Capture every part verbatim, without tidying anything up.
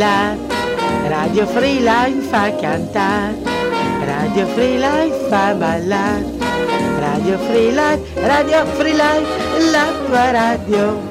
ballare, Radio Free Life fa cantare, Radio Free Life fa ballare, Radio Free Life, Radio Free Life, la tua radio.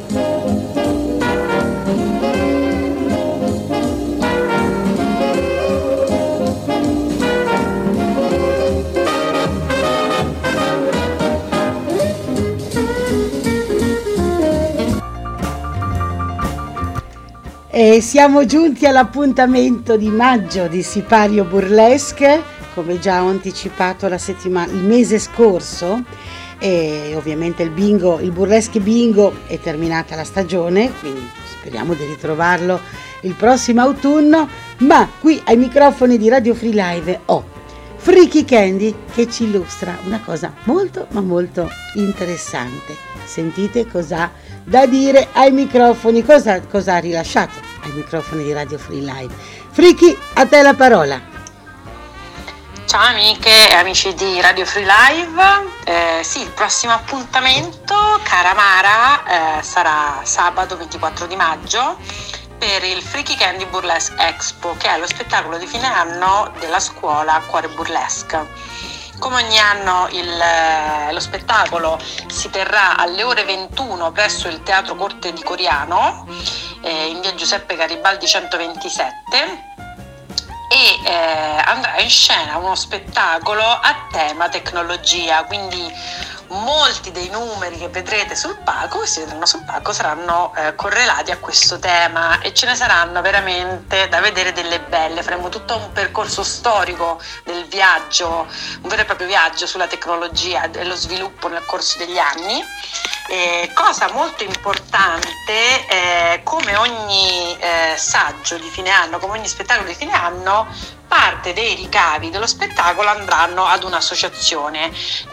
E siamo giunti all'appuntamento di maggio di Sipario Burlesque, come già ho anticipato la settimana, il mese scorso, e ovviamente il bingo, il burlesque bingo è terminata la stagione, quindi speriamo di ritrovarlo il prossimo autunno, ma qui ai microfoni di Radio Free Live ho Freaky Candy che ci illustra una cosa molto ma molto interessante. Sentite cosa da dire ai microfoni, cosa, cosa ha rilasciato ai microfoni di Radio Free Live. Freaky, a te la parola. Ciao amiche e amici di Radio Free Live, eh, sì, il prossimo appuntamento, cara Mara, eh, sarà sabato ventiquattro di maggio per il Freaky Candy Burlesque Expo, che è lo spettacolo di fine anno della scuola Cuore Burlesque. Come ogni anno il, lo spettacolo si terrà alle ore ventuno presso il Teatro Corte di Coriano, eh, in via Giuseppe Garibaldi centoventisette, e eh, andrà in scena uno spettacolo a tema tecnologia, quindi molti dei numeri che vedrete sul palco, che si vedranno sul palco, saranno eh, correlati a questo tema, e ce ne saranno veramente da vedere delle belle. Faremo tutto un percorso storico del viaggio, un vero e proprio viaggio sulla tecnologia e lo sviluppo nel corso degli anni. E cosa molto importante, eh, come ogni eh, saggio di fine anno, come ogni spettacolo di fine anno, parte dei ricavi dello spettacolo andranno ad un'associazione.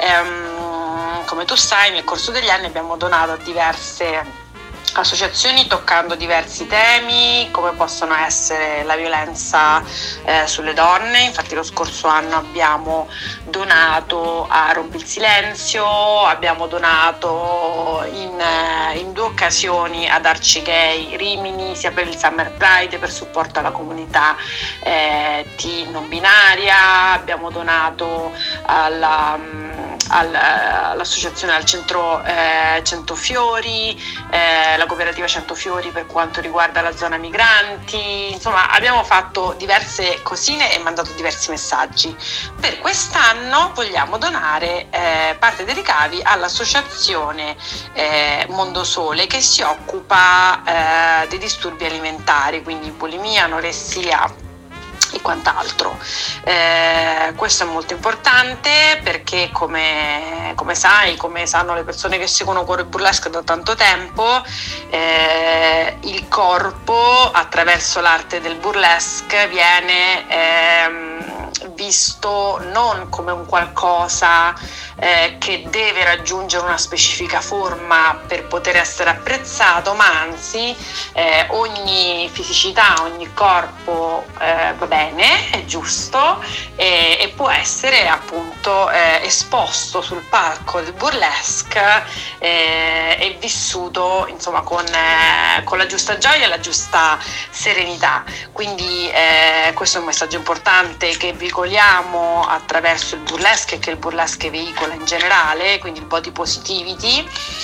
Ehm, come tu sai, nel corso degli anni abbiamo donato a diverse associazioni toccando diversi temi, come possono essere la violenza eh, sulle donne. Infatti lo scorso anno abbiamo donato a Rompi il Silenzio, abbiamo donato in, in due occasioni ad Arci Gay Rimini, sia per il Summer Pride per supporto alla comunità eh, T non binaria, abbiamo donato alla, all'associazione al centro eh, Centofiori, eh, la cooperativa Centofiori per quanto riguarda la zona migranti. Insomma, abbiamo fatto diverse cosine e mandato diversi messaggi. Per quest'anno vogliamo donare eh, parte dei ricavi all'associazione eh, Mondo Sole, che si occupa eh, dei disturbi alimentari, quindi bulimia, anoressia e quant'altro. Eh, questo è molto importante perché, come, come sai, come sanno le persone che seguono Cuore Burlesque da tanto tempo, eh, il corpo attraverso l'arte del burlesque viene ehm, visto non come un qualcosa eh, che deve raggiungere una specifica forma per poter essere apprezzato, ma anzi eh, ogni fisicità, ogni corpo eh, va bene, è giusto, e, e può essere appunto eh, esposto sul palco del burlesque eh, e vissuto insomma con, eh, con la giusta gioia e la giusta serenità. Quindi eh, questo è un messaggio importante che veicoliamo attraverso il burlesque e che il burlesque veicola in generale, quindi il body positivity,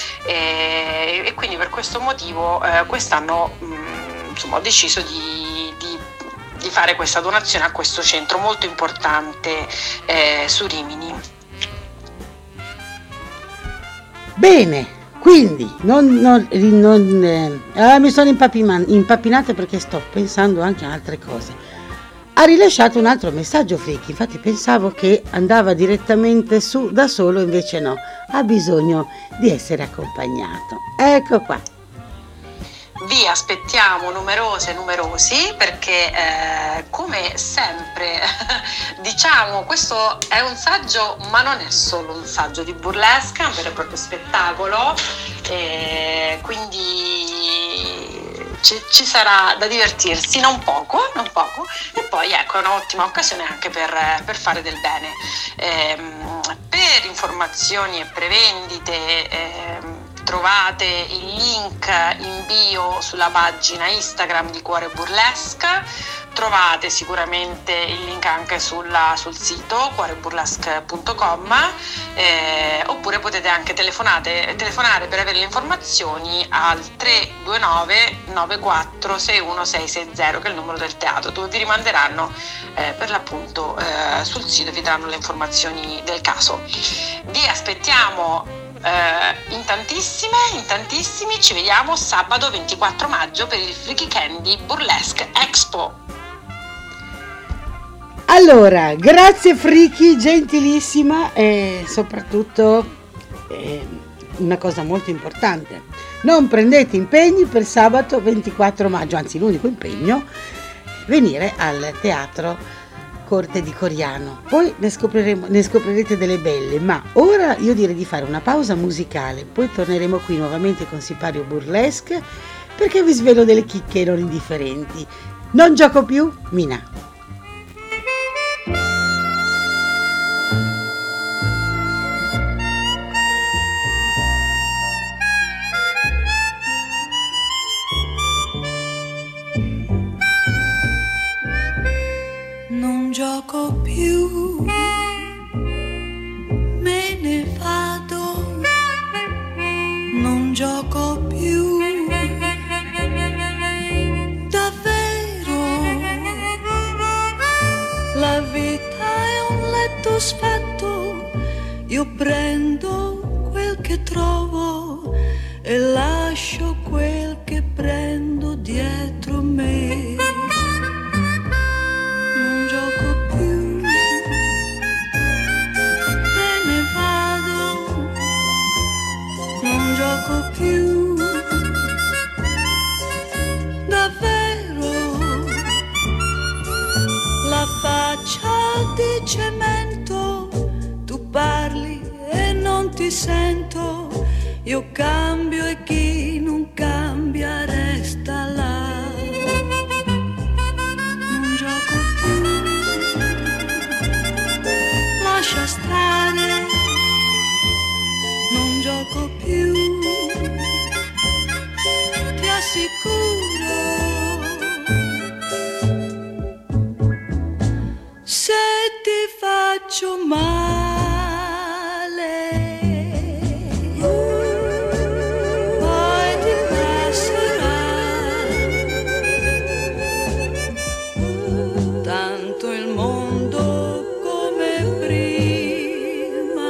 e, e quindi per questo motivo eh, quest'anno mh, insomma ho deciso di, di, di fare questa donazione a questo centro molto importante eh, su Rimini. Bene, quindi non, non, non, eh, ah, mi sono impappinata perché sto pensando anche a altre cose. Ha rilasciato un altro messaggio Freaky, infatti pensavo che andava direttamente su da solo, invece no, ha bisogno di essere accompagnato. Ecco qua. Vi aspettiamo numerose e numerosi perché eh, come sempre diciamo, questo è un saggio, ma non è solo un saggio di burlesque, è un vero e proprio spettacolo, e quindi ci, ci sarà da divertirsi non poco, non poco, e poi ecco è un'ottima occasione anche per, per fare del bene. Ehm, per informazioni e prevendite ehm, trovate il link in bio sulla pagina Instagram di Cuore Burlesque. Trovate sicuramente il link anche sulla, sul sito cuore burlesque punto com, eh, oppure potete anche telefonate, telefonare per avere le informazioni al tre due nove nove quattro sei uno sei sei zero, che è il numero del teatro, dove vi rimanderanno eh, per l'appunto eh, sul sito, vi daranno le informazioni del caso. Vi aspettiamo Uh, in tantissime, in tantissimi, ci vediamo sabato ventiquattro maggio per il Freaky Candy Burlesque Expo. Allora, grazie Freaky, gentilissima, e soprattutto eh, una cosa molto importante: non prendete impegni per sabato ventiquattro maggio, anzi l'unico impegno, venire al teatro Corte di Coriano. Poi ne scopriremo, ne scoprirete delle belle, ma ora io direi di fare una pausa musicale, poi torneremo qui nuovamente con Sipario Burlesque, perché vi svelo delle chicche non indifferenti. Non gioco più, Mina. Non gioco più, me ne vado, non gioco più, davvero. La vita è un letto sfatto, io prendo quel che trovo e lascio quel che prendo dietro me. Più davvero, la faccia di cemento, tu parli e non ti sento, io cambio e chi non cambia resta là. Non gioco più, lascia stare, non gioco più, ti assicuro. Se ti faccio male, poi ti passerà, tanto il mondo come prima,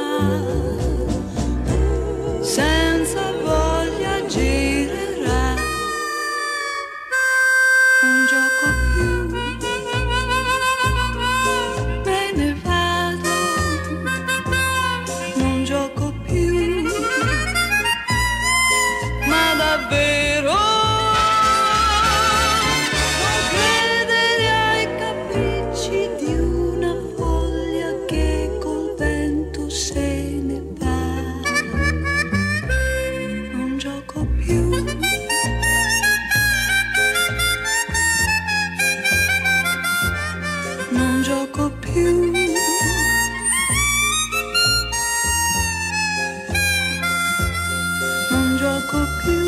senza voglia girerà. Non gioco più, me ne vado, non gioco più, ma davvero non credere ai capricci di una foglia che col vento se ne va. Non gioco più, non gioco più, non gioco più.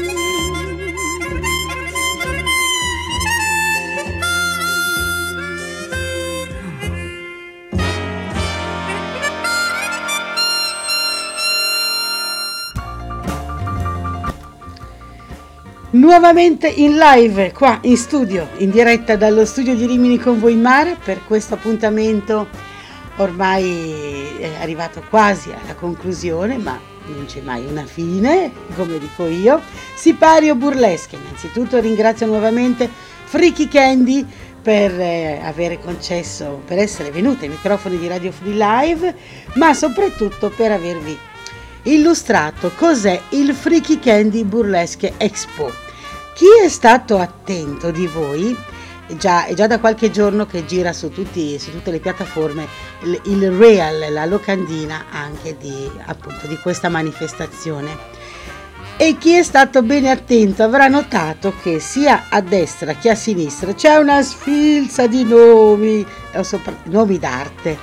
Nuovamente in live qua in studio, in diretta dallo studio di Rimini con voi Mare, per questo appuntamento ormai è arrivato quasi alla conclusione, ma non c'è mai una fine, come dico io. Sipario Burlesque, innanzitutto ringrazio nuovamente Freaky Candy per eh, avere concesso, per essere venuta ai microfoni di Radio Free Live, ma soprattutto per avervi illustrato cos'è il Freaky Candy Burlesque Expo. Chi è stato attento di voi, è già, è già da qualche giorno che gira su, tutti, su tutte le piattaforme il, il reel, la locandina anche di, appunto, di questa manifestazione. E chi è stato bene attento avrà notato che sia a destra che a sinistra c'è una sfilza di nomi, nomi d'arte.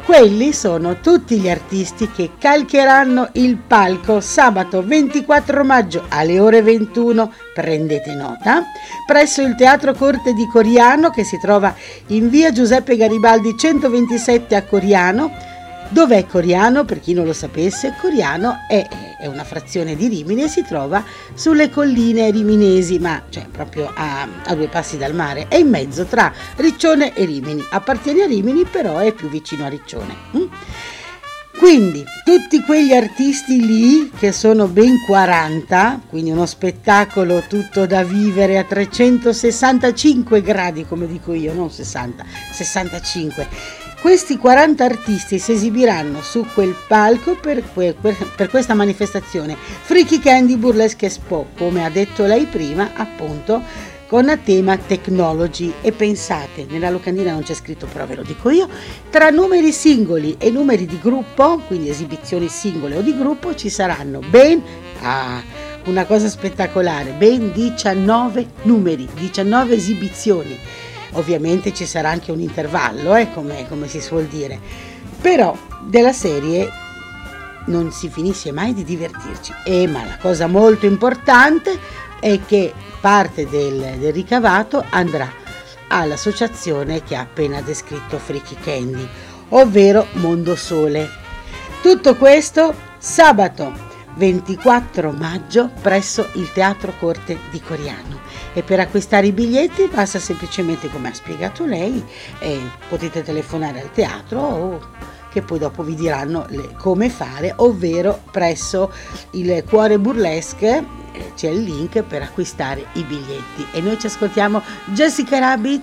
Quelli sono tutti gli artisti che calcheranno il palco sabato ventiquattro maggio alle ore ventuno, prendete nota, presso il Teatro Corte di Coriano, che si trova in via Giuseppe Garibaldi centoventisette a Coriano. Dov'è Coriano? Per chi non lo sapesse, Coriano è, è una frazione di Rimini e si trova sulle colline riminesi, ma cioè proprio a, a due passi dal mare, è in mezzo tra Riccione e Rimini, appartiene a Rimini però è più vicino a Riccione. Mm? Quindi tutti quegli artisti lì, che sono ben quaranta, quindi uno spettacolo tutto da vivere a trecentosessantacinque gradi, come dico io, non sessanta, sessantacinque. Questi quaranta artisti si esibiranno su quel palco per, que- per questa manifestazione Freaky Candy Burlesque Expo, come ha detto lei prima, appunto con a tema technology. E pensate, nella locandina non c'è scritto però ve lo dico io, tra numeri singoli e numeri di gruppo, quindi esibizioni singole o di gruppo, ci saranno ben ah, una cosa spettacolare, ben diciannove numeri, diciannove esibizioni. Ovviamente ci sarà anche un intervallo, eh, come, come si suol dire, però della serie non si finisce mai di divertirci. E ma la cosa molto importante è che parte del, del ricavato andrà all'associazione che ha appena descritto Freaky Candy, ovvero Mondo Sole. Tutto questo sabato ventiquattro maggio presso il Teatro Corte di Coriano. E per acquistare i biglietti basta semplicemente, come ha spiegato lei, eh, potete telefonare al teatro o che poi dopo vi diranno le, come fare, ovvero presso il Cuore Burlesque eh, c'è il link per acquistare i biglietti. E noi ci ascoltiamo Jessica Rabbit.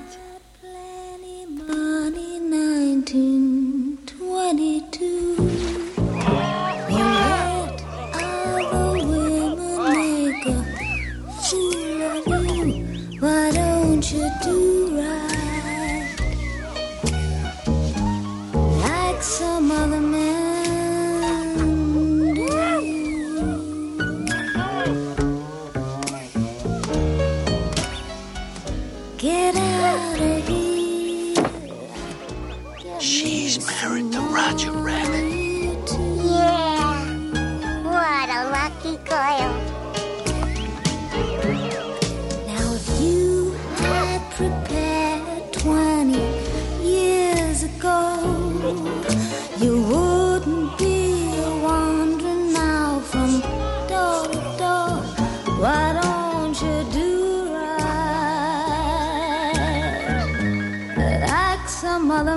Why don't you do right like some other men do? Get out of here. She's married to Roger Rabbit. Yeah, what a lucky coil. Prepared twenty years ago, you wouldn't be wandering now from door to door. Why don't you do right like some other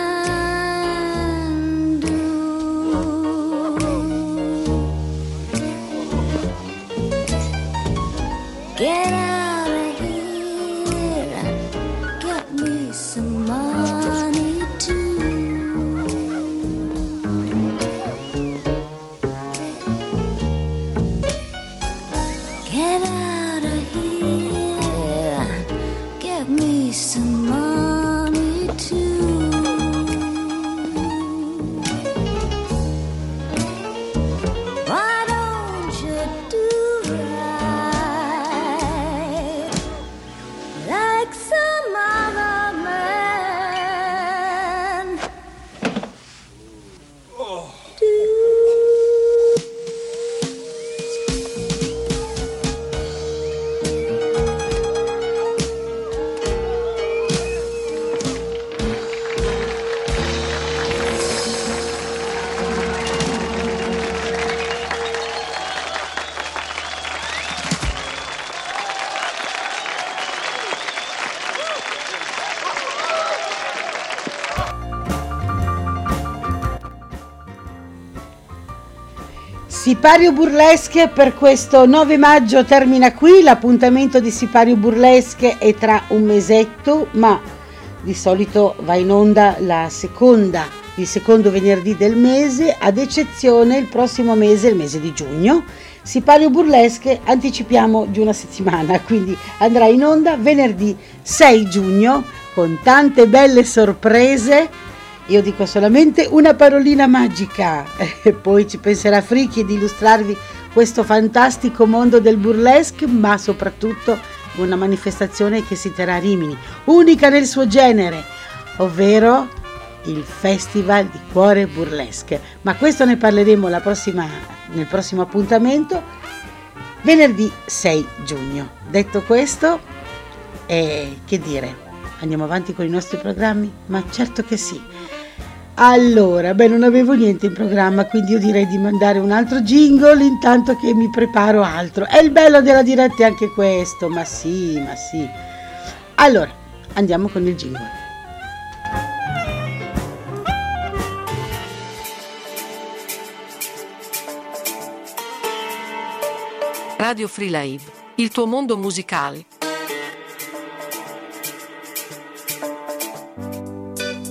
man do? Get out. Some money too. Get out of here. Get me some money too. Why don't you do right like some other man? Sipario Burlesque per questo nove maggio termina qui. L'appuntamento di Sipario Burlesque è tra un mesetto, ma di solito va in onda la seconda, il secondo venerdì del mese, ad eccezione il prossimo mese, il mese di giugno. Sipario Burlesque anticipiamo di una settimana, quindi andrà in onda venerdì sei giugno con tante belle sorprese. Io dico solamente una parolina magica e poi ci penserà Freaky di illustrarvi questo fantastico mondo del burlesque, ma soprattutto una manifestazione che si terrà a Rimini, unica nel suo genere, ovvero il Festival di Cuore Burlesque. Ma questo ne parleremo la prossima, nel prossimo appuntamento, venerdì sei giugno. Detto questo, eh, che dire, andiamo avanti con i nostri programmi? Ma certo che sì. Allora, beh, non avevo niente in programma, quindi io direi di mandare un altro jingle intanto che mi preparo altro. È il bello della diretta è anche questo, ma sì, ma sì. Allora, andiamo con il jingle. Radio Free Live, il tuo mondo musicale,